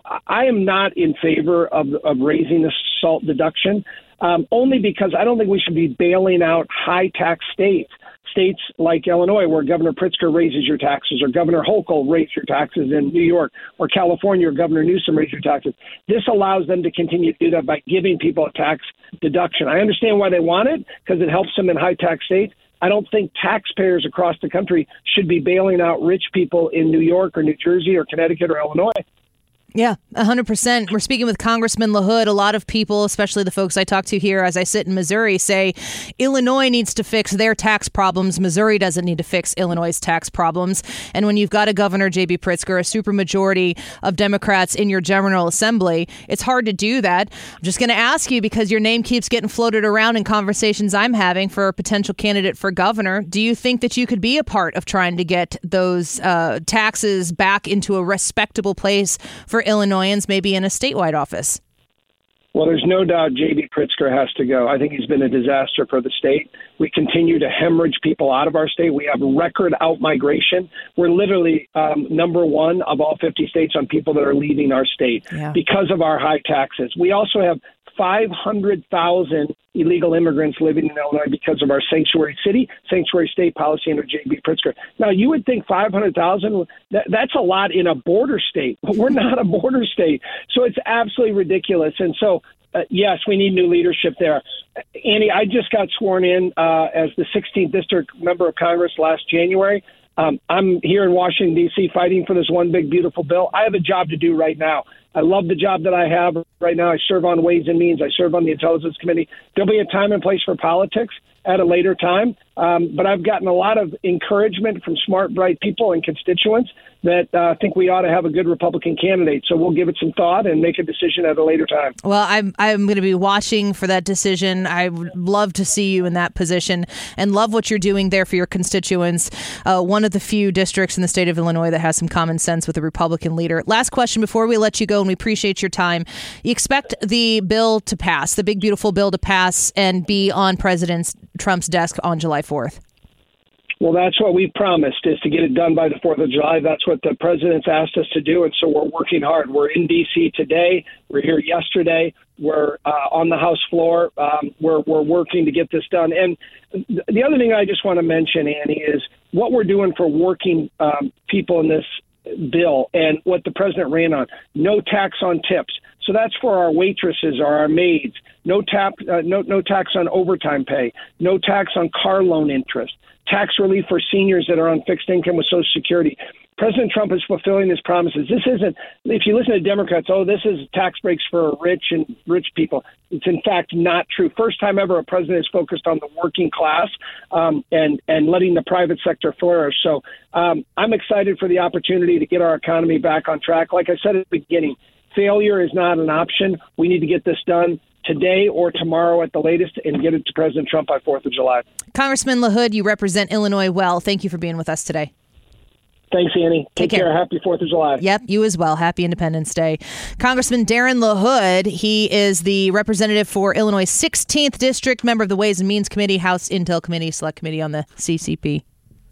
I am not in favor of, of raising the SALT deduction, um, only because I don't think we should be bailing out high tax states. States like Illinois, where Governor Pritzker raises your taxes, or Governor Hochul raised your taxes in New York, or California, or Governor Newsom raised your taxes. This allows them to continue to do that by giving people a tax deduction. I understand why they want it, because it helps them in high tax states. I don't think taxpayers across the country should be bailing out rich people in New York or New Jersey or Connecticut or Illinois. Yeah, one hundred percent. We're speaking with Congressman LaHood. A lot of people, especially the folks I talk to here as I sit in Missouri, say Illinois needs to fix their tax problems. Missouri doesn't need to fix Illinois' tax problems. And when you've got a Governor J B Pritzker, a supermajority of Democrats in your General Assembly, it's hard to do that. I'm just going to ask you, because your name keeps getting floated around in conversations I'm having for a potential candidate for governor. Do you think that you could be a part of trying to get those uh, taxes back into a respectable place for Illinoisans, maybe in a statewide office? Well, there's no doubt J B Pritzker has to go. I think he's been a disaster for the state. We continue to hemorrhage people out of our state. We have record out-migration. We're literally um, number one of all fifty states on people that are leaving our state yeah. because of our high taxes. We also have five hundred thousand illegal immigrants living in Illinois because of our sanctuary city, sanctuary state policy under J B Pritzker. Now, you would think five hundred thousand, that, that's a lot in a border state, but we're not a border state. So it's absolutely ridiculous. And so, uh, yes, we need new leadership there. Andy, I just got sworn in uh, as the sixteenth District Member of Congress last January. Um, I'm here in Washington, D C, fighting for this one big, beautiful bill. I have a job to do right now. I love the job that I have right now. I serve on Ways and Means. I serve on the Intelligence Committee. There'll be a time and place for politics at a later time. Um, but I've gotten a lot of encouragement from smart, bright people and constituents that uh, think we ought to have a good Republican candidate. So we'll give it some thought and make a decision at a later time. Well, I'm I'm going to be watching for that decision. I would love to see you in that position and love what you're doing there for your constituents. Uh, one of the few districts in the state of Illinois that has some common sense with a Republican leader. Last question before we let you go, and we appreciate your time. You expect the bill to pass, the big, beautiful bill to pass and be on President Trump's desk on July fourth. Well, that's what we promised, is to get it done by the fourth of July. That's what the president's asked us to do, and so we're working hard. We're in D C today. We're here yesterday. We're uh, on the House floor. Um, we're we're working to get this done. And the other thing I just want to mention, Annie, is what we're doing for working um, people in this bill and what the president ran on. No tax on tips. So that's for our waitresses or our maids. No tap, uh, no no tax on overtime pay. No tax on car loan interest. Tax relief for seniors that are on fixed income with Social Security. President Trump is fulfilling his promises. This isn't, if you listen to Democrats, oh, this is tax breaks for rich and rich people. It's in fact not true. First time ever a president is focused on the working class um, and, and letting the private sector flourish. So um, I'm excited for the opportunity to get our economy back on track. Like I said at the beginning, failure is not an option. We need to get this done today or tomorrow at the latest and get it to President Trump by fourth of July. Congressman LaHood, you represent Illinois well. Thank you for being with us today. Thanks, Annie. Take, Take care. care. Happy fourth of July. Yep, you as well. Happy Independence Day. Congressman Darren LaHood, he is the representative for Illinois' sixteenth District, member of the Ways and Means Committee, House Intel Committee, Select Committee on the C C P.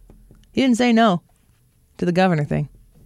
He didn't say no to the governor thing.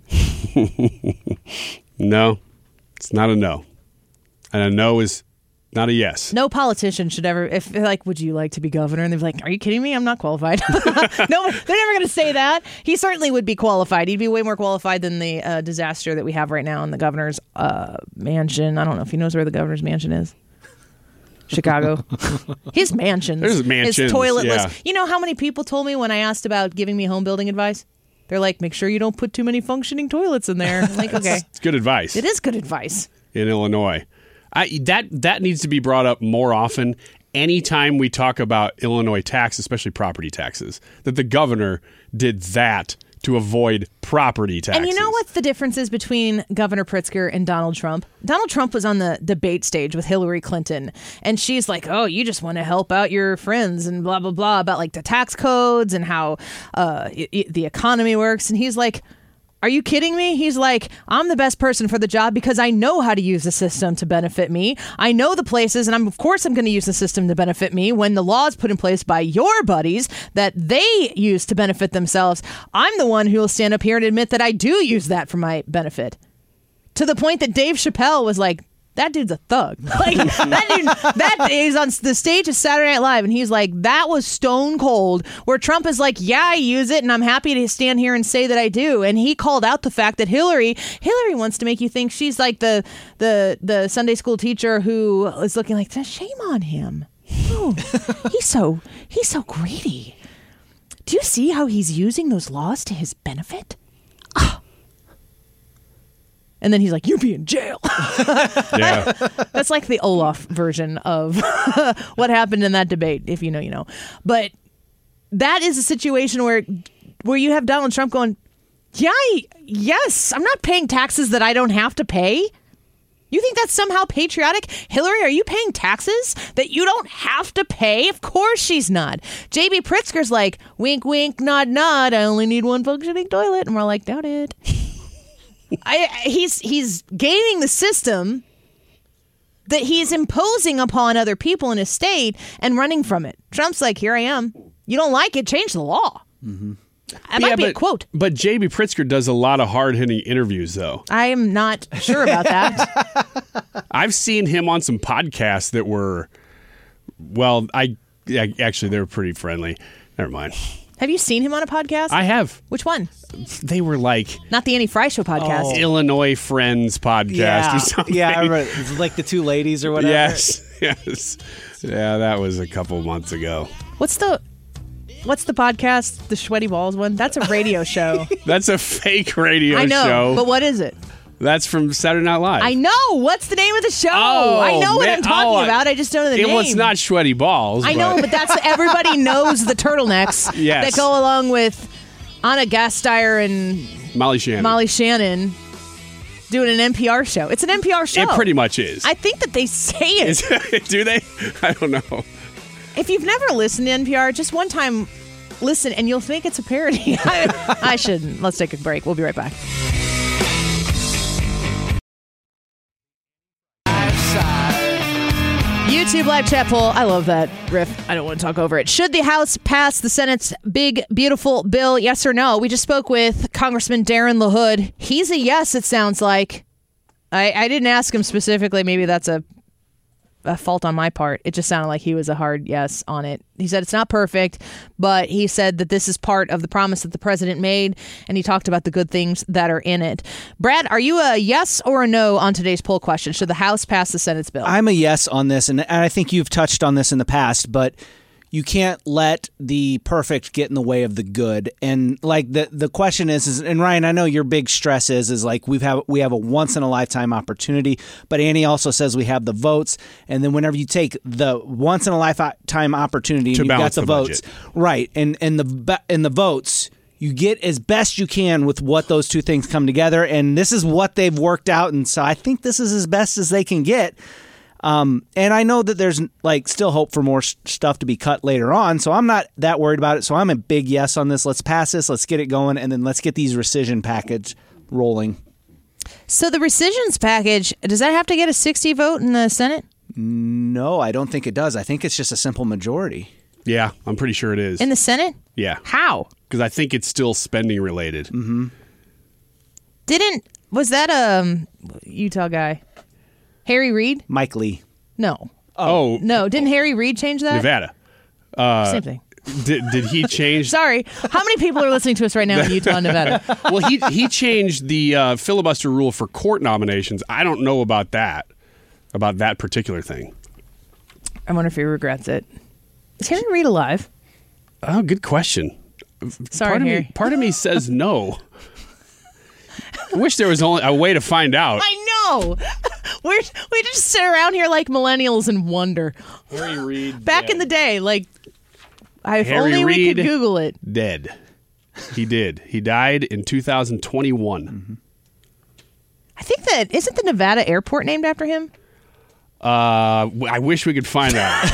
No, it's not a no. And a no is not a yes. No politician should ever, if they're like, would you like to be governor? And they're like, are you kidding me? I'm not qualified. No, they're never going to say that. He certainly would be qualified. He'd be way more qualified than the uh, disaster that we have right now in the governor's uh, mansion. I don't know if he knows where the governor's mansion is. Chicago. His mansions. There's mansions. His toiletless. Yeah. You know how many people told me when I asked about giving me home building advice? They're like, make sure you don't put too many functioning toilets in there. I'm like, okay. It's good advice. It is good advice. In Illinois. I, that that needs to be brought up more often. Anytime we talk about Illinois tax, especially property taxes, that the governor did that to avoid property taxes. And you know what the difference is between Governor Pritzker and Donald Trump? Donald Trump was on the debate stage with Hillary Clinton, and she's like, oh, you just want to help out your friends and blah, blah, blah about like the tax codes and how uh, it, the economy works. And he's like, are you kidding me? He's like, I'm the best person for the job because I know how to use the system to benefit me. I know the places, and I'm of course I'm going to use the system to benefit me when the law is put in place by your buddies that they use to benefit themselves. I'm the one who will stand up here and admit that I do use that for my benefit. To the point that Dave Chappelle was like, that dude's a thug. Like that dude, that is on the stage of Saturday Night Live, and he's like, that was stone cold. Where Trump is like, yeah, I use it, and I'm happy to stand here and say that I do. And he called out the fact that Hillary, Hillary wants to make you think she's like the the the Sunday school teacher who is looking like, shame on him. Oh, he's so he's so greedy. Do you see how he's using those laws to his benefit? Oh. And then he's like, you'll be in jail. Yeah. That's like the Olaf version of what happened in that debate. If you know, you know. But that is a situation where where you have Donald Trump going, yeah, yes, I'm not paying taxes that I don't have to pay. You think that's somehow patriotic? Hillary, are you paying taxes that you don't have to pay? Of course she's not. J B Pritzker's like, wink, wink, nod, nod. I only need one functioning toilet. And we're like, doubt it. I, he's he's gaming the system that he's imposing upon other people in his state and running from it. Trump's like, here I am. You don't like it? Change the law. Mm-hmm. That might yeah, be but, a quote. But J B Pritzker does a lot of hard-hitting interviews, though. I am not sure about that. I've seen him on some podcasts that were, well, I, I actually, they were pretty friendly. Never mind. Have you seen him on a podcast? I have. Which one? They were like... Not the Annie Fry Show podcast. Oh. Illinois Friends podcast yeah. or something. Yeah, I remember. It was like the two ladies or whatever. Yes, yes. Yeah, that was a couple months ago. What's the... What's the podcast? The Sweaty Balls one? That's a radio show. That's a fake radio show. I know, show. But what is it? That's from Saturday Night Live. I know. What's the name of the show? Oh, I know what man. I'm talking oh, about. I just don't know the it name. It was not Sweaty Balls. I but. know, but that's everybody knows the turtlenecks yes. that go along with Anna Gasteyer and Molly Shannon. Molly Shannon doing an N P R show. It's an N P R show. It pretty much is. I think that they say it. Is, do they? I don't know. If you've never listened to N P R, just one time listen and you'll think it's a parody. I, I shouldn't. Let's take a break. We'll be right back. YouTube live chat poll. I love that riff. I don't want to talk over it. Should the House pass the Senate's big, beautiful bill? Yes or no? We just spoke with Congressman Darren LaHood. He's a yes, it sounds like. I, I didn't ask him specifically. Maybe that's a, a fault on my part. It just sounded like he was a hard yes on it. He said it's not perfect, but he said that this is part of the promise that the president made, and he talked about the good things that are in it. Brad, are you a yes or a no on today's poll question? Should the House pass the Senate's bill? I'm a yes on this, and I think you've touched on this in the past, but you can't let the perfect get in the way of the good. And like the the question is, is and Ryan, I know your big stress is is like we've have we have a once in a lifetime opportunity, but Annie also says we have the votes, and then whenever you take the once in a lifetime opportunity and to you've got the, the votes, budget. right, and and the and the votes, you get as best you can with what those two things come together, and this is what they've worked out, and so I think this is as best as they can get. Um, and I know that there's like still hope for more sh- stuff to be cut later on, so I'm not that worried about it. So I'm a big yes on this. Let's pass this. Let's get it going, and then let's get these rescission package rolling. So the rescissions package, does that have to get a sixty vote in the Senate? No, I don't think it does. I think it's just a simple majority. Yeah, I'm pretty sure it is. In the Senate? Yeah. How? Because I think it's still spending related. Mm-hmm. Didn't, was that a um, Utah guy? Harry Reid? Mike Lee. No. Oh. No, didn't Harry Reid change that? Nevada. Uh, Same thing. Did, did he change? Sorry. How many people are listening to us right now in Utah and Nevada? Well, he he changed the uh, filibuster rule for court nominations. I don't know about that, about that particular thing. I wonder if he regrets it. Is Harry Reid alive? Oh, good question. Sorry, part of Harry. me, part of me says no. I wish there was only a way to find out. I know. We're, we just sit around here like millennials and wonder. Harry Reid. Back dead. in the day, like, if Harry only we Reid could Google it. Dead. He did. He died in two thousand twenty-one. Mm-hmm. I think that, isn't the Nevada airport named after him? Uh, I wish we could find out.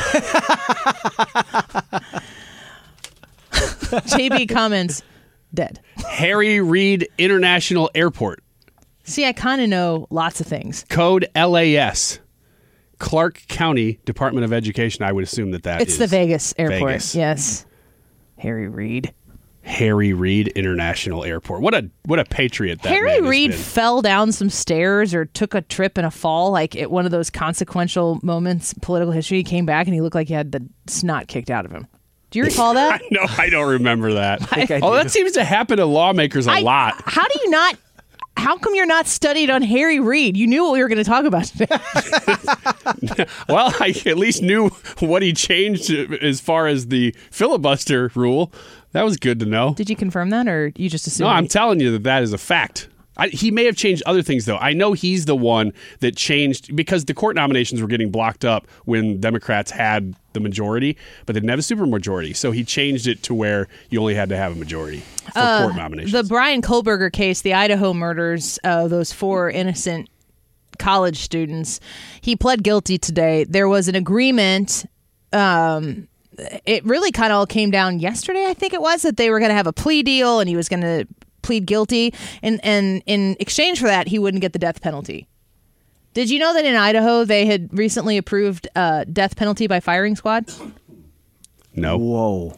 J B comments, dead. Harry Reid International Airport. See, I kind of know lots of things. Code L A S. Clark County Department of Education. I would assume that that it's is the Vegas airport. Vegas. Yes. Harry Reid. Harry Reid International Airport. What a what a patriot that Harry man has Reid been. fell down some stairs or took a trip and a fall, like at one of those consequential moments in political history. He came back and he looked like he had the snot kicked out of him. Do you recall that? No, I don't remember that. I I oh, do. that seems to happen to lawmakers a I- lot. How do you not? How come you're not studied on Harry Reid? You knew what we were going to talk about today. Well, I at least knew what he changed as far as the filibuster rule. That was good to know. Did you confirm that, or you just assumed? No, I'm telling you that that is a fact. I, he may have changed other things, though. I know he's the one that changed because the court nominations were getting blocked up when Democrats had the majority, but they didn't have a supermajority. So he changed it to where you only had to have a majority for Uh, court nominations. The Brian Kohlberger case, the Idaho murders, uh, those four innocent college students. He pled guilty today. There was an agreement. Um, it really kind of all came down yesterday, I think it was, that they were going to have a plea deal and he was going to plead guilty. And, and in exchange for that, he wouldn't get the death penalty. Did you know that in Idaho, they had recently approved uh, death penalty by firing squad? No. Whoa.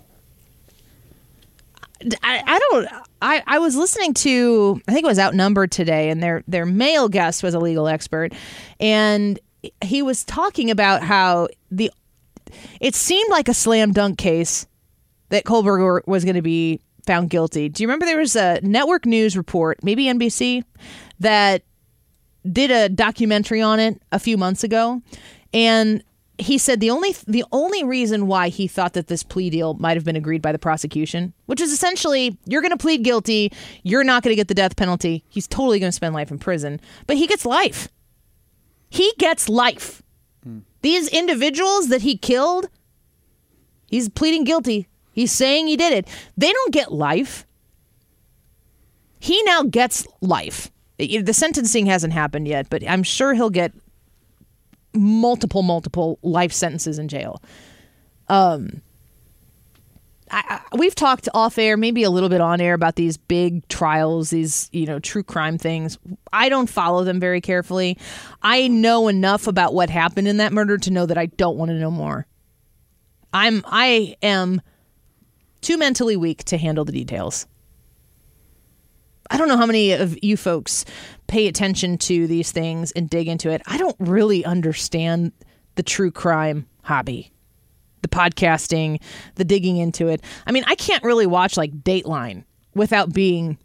I, I don't. I, I was listening to. I think it was Outnumbered today, and their their male guest was a legal expert, and he was talking about how the. It seemed like a slam dunk case that Kohlberger was going to be found guilty. Do you remember there was a network news report, maybe N B C, that did a documentary on it a few months ago, and he said the only the only reason why he thought that this plea deal might have been agreed by the prosecution, which is essentially you're going to plead guilty, you're not going to get the death penalty, he's totally going to spend life in prison, but he gets life. He gets life. Hmm. These individuals that he killed, he's pleading guilty. He's saying he did it. They don't get life. He now gets life. The sentencing hasn't happened yet, but I'm sure he'll get multiple, multiple life sentences in jail. Um, I, I, we've talked off air, maybe a little bit on air, about these big trials, these, you know, true crime things. I don't follow them very carefully. I know enough about what happened in that murder to know that I don't want to know more. I'm, I am too mentally weak to handle the details. I don't know how many of you folks pay attention to these things and dig into it. I don't really understand the true crime hobby, the podcasting, the digging into it. I mean, I can't really watch like Dateline without being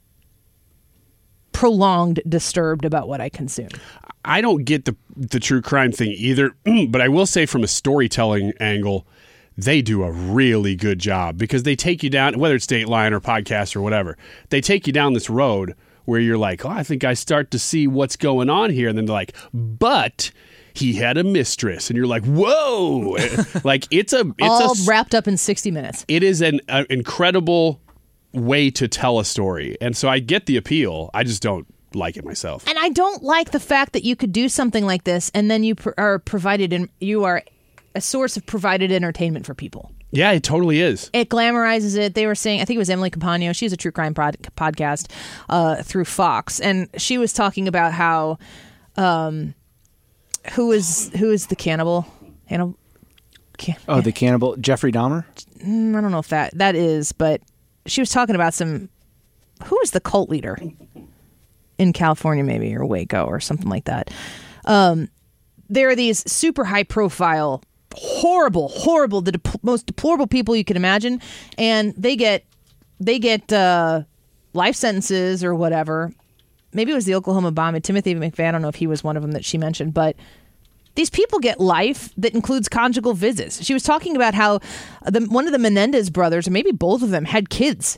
prolonged disturbed about what I consume. I don't get the the true crime thing either, but I will say from a storytelling angle, they do a really good job because they take you down, whether it's Dateline or podcast or whatever, they take you down this road where you're like, oh, I think I start to see what's going on here. And then they're like, but he had a mistress. And you're like, whoa. Like it's a, it's all a, wrapped up in sixty minutes. It is an uh, incredible way to tell a story. And so I get the appeal. I just don't like it myself. And I don't like the fact that you could do something like this and then you pr- are provided in, you are a source of provided entertainment for people. Yeah, it totally is. It glamorizes it. They were saying, I think it was Emily Campagno. She has a true crime pod- podcast uh, through Fox, and she was talking about how um, who is who is the cannibal? Hannibal? Can- oh, the cannibal Jeffrey Dahmer. Mm, I don't know if that that is, but she was talking about some. Who is the cult leader in California, maybe, or Waco, or something like that? Um, there are these super high profile. Horrible, horrible, the de- most deplorable people you can imagine, and they get they get uh, life sentences or whatever. Maybe it was the Oklahoma bombing. Timothy McVeigh, I don't know if he was one of them that she mentioned, but these people get life that includes conjugal visits. She was talking about how the, one of the Menendez brothers, or maybe both of them, had kids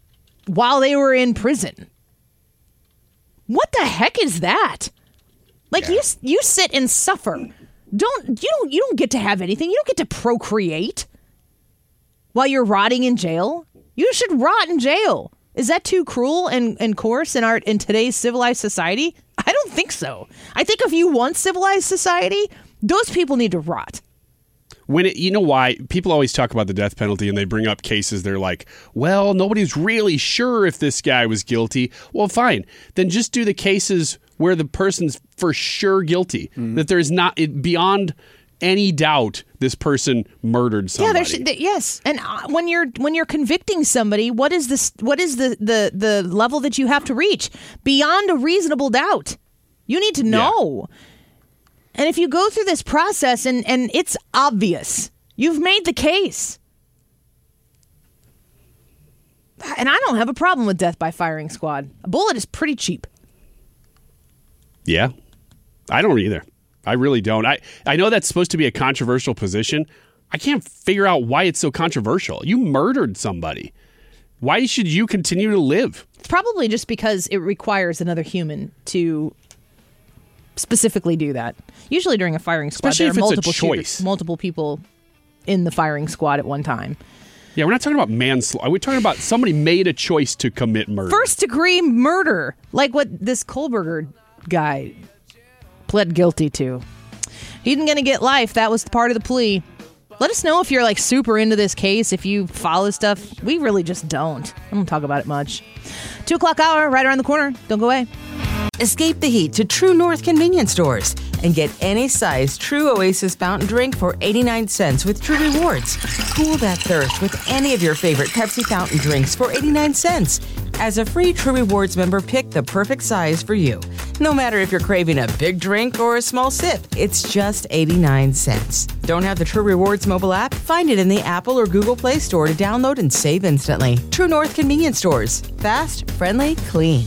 while they were in prison. What the heck is that? Like Yeah. you, you sit and suffer. Don't you don't you don't get to have anything. You don't get to procreate while you're rotting in jail. You should rot in jail. Is that too cruel and, and coarse in our in today's civilized society? I don't think so. I think if you want civilized society, those people need to rot. When it, you know why people always talk about the death penalty and they bring up cases, they're like, well, nobody's really sure if this guy was guilty. Well, fine. Then just do the cases where the person's for sure guilty, mm. that there's not it, beyond any doubt this person murdered somebody. Yeah, there should, th- yes. And uh, when you're when you're convicting somebody, what is this? What is the, the the level that you have to reach beyond a reasonable doubt? You need to know. Yeah. And if you go through this process and, and it's obvious, you've made the case. And I don't have a problem with death by firing squad. A bullet is pretty cheap. Yeah, I don't either. I really don't. I, I know that's supposed to be a controversial position. I can't figure out why it's so controversial. You murdered somebody. Why should you continue to live? It's probably just because it requires another human to specifically do that. Usually during a firing squad, Especially there if are it's multiple a choice. shooters, multiple people in the firing squad at one time. Yeah, we're not talking about manslaughter. We're talking about somebody made a choice to commit murder. First degree murder, like what this Kohlberger guy pled guilty to. He isn't going to get life. That was part of the plea. Let us know if you're like super into this case, if you follow stuff. We really just don't. I don't talk about it much. Two o'clock hour, right around the corner. Don't go away. Escape the heat to True North convenience stores and get any size True Oasis fountain drink for eighty-nine cents with True Rewards. Cool that thirst with any of your favorite Pepsi fountain drinks for eighty-nine cents. As a free True Rewards member, pick the perfect size for you. No matter if you're craving a big drink or a small sip, it's just eighty-nine cents. Don't have the True Rewards mobile app? Find it in the Apple or Google Play Store to download and save instantly. True North convenience stores. Fast, friendly, clean.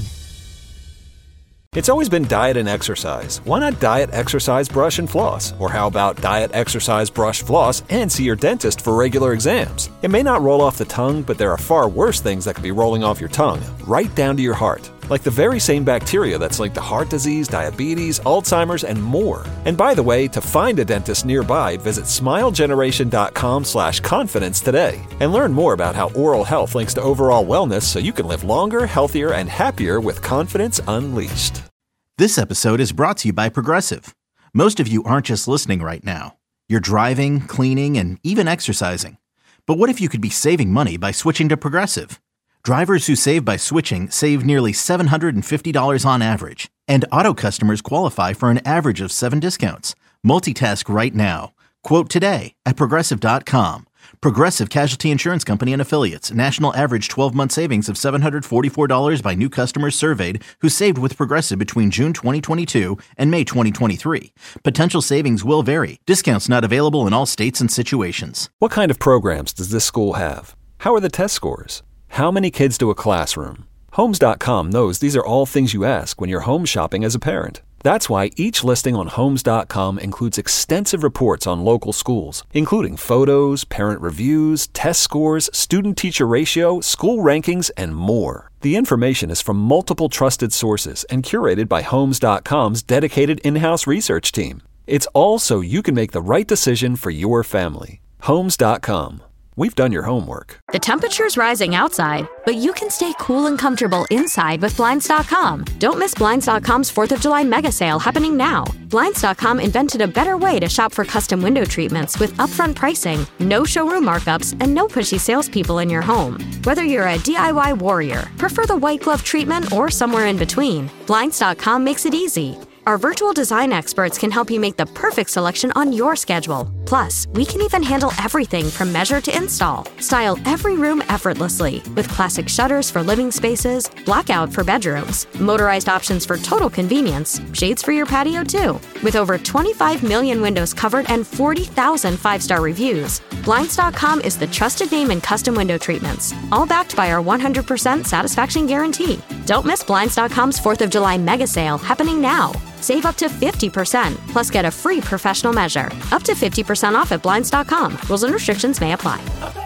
It's always been diet and exercise. Why not diet, exercise, brush, and floss? Or how about diet, exercise, brush, floss, and see your dentist for regular exams? It may not roll off the tongue, but there are far worse things that could be rolling off your tongue, right down to your heart. Like the very same bacteria that's linked to heart disease, diabetes, Alzheimer's, and more. And by the way, to find a dentist nearby, visit smilegeneration.com slash confidence today. And learn more about how oral health links to overall wellness so you can live longer, healthier, and happier with confidence unleashed. This episode is brought to you by Progressive. Most of you aren't just listening right now. You're driving, cleaning, and even exercising. But what if you could be saving money by switching to Progressive? Drivers who save by switching save nearly seven hundred fifty dollars on average. And auto customers qualify for an average of seven discounts. Multitask right now. Quote today at Progressive dot com. Progressive Casualty Insurance Company and Affiliates. National average twelve-month savings of seven hundred forty-four dollars by new customers surveyed who saved with Progressive between June twenty twenty-two and May twenty twenty-three. Potential savings will vary. Discounts not available in all states and situations. What kind of programs does this school have? How are the test scores? How many kids do a classroom? Homes dot com knows these are all things you ask when you're home shopping as a parent. That's why each listing on Homes dot com includes extensive reports on local schools, including photos, parent reviews, test scores, student-teacher ratio, school rankings, and more. The information is from multiple trusted sources and curated by Homes dot com's dedicated in-house research team. It's all so you can make the right decision for your family. Homes dot com. We've done your homework. The temperature's rising outside, but you can stay cool and comfortable inside with Blinds dot com. Don't miss Blinds dot com's fourth of July mega sale happening now. Blinds dot com invented a better way to shop for custom window treatments with upfront pricing, no showroom markups, and no pushy salespeople in your home. Whether you're a D I Y warrior, prefer the white glove treatment, or somewhere in between, Blinds dot com makes it easy. Our virtual design experts can help you make the perfect selection on your schedule. Plus, we can even handle everything from measure to install. Style every room effortlessly with classic shutters for living spaces, blackout for bedrooms, motorized options for total convenience, shades for your patio too. With over twenty-five million windows covered and forty thousand five-star reviews, Blinds dot com is the trusted name in custom window treatments, all backed by our one hundred percent satisfaction guarantee. Don't miss Blinds dot com's fourth of July mega sale happening now. Save up to fifty percent, plus get a free professional measure. Up to fifty percent off at Blinds dot com. Rules and restrictions may apply.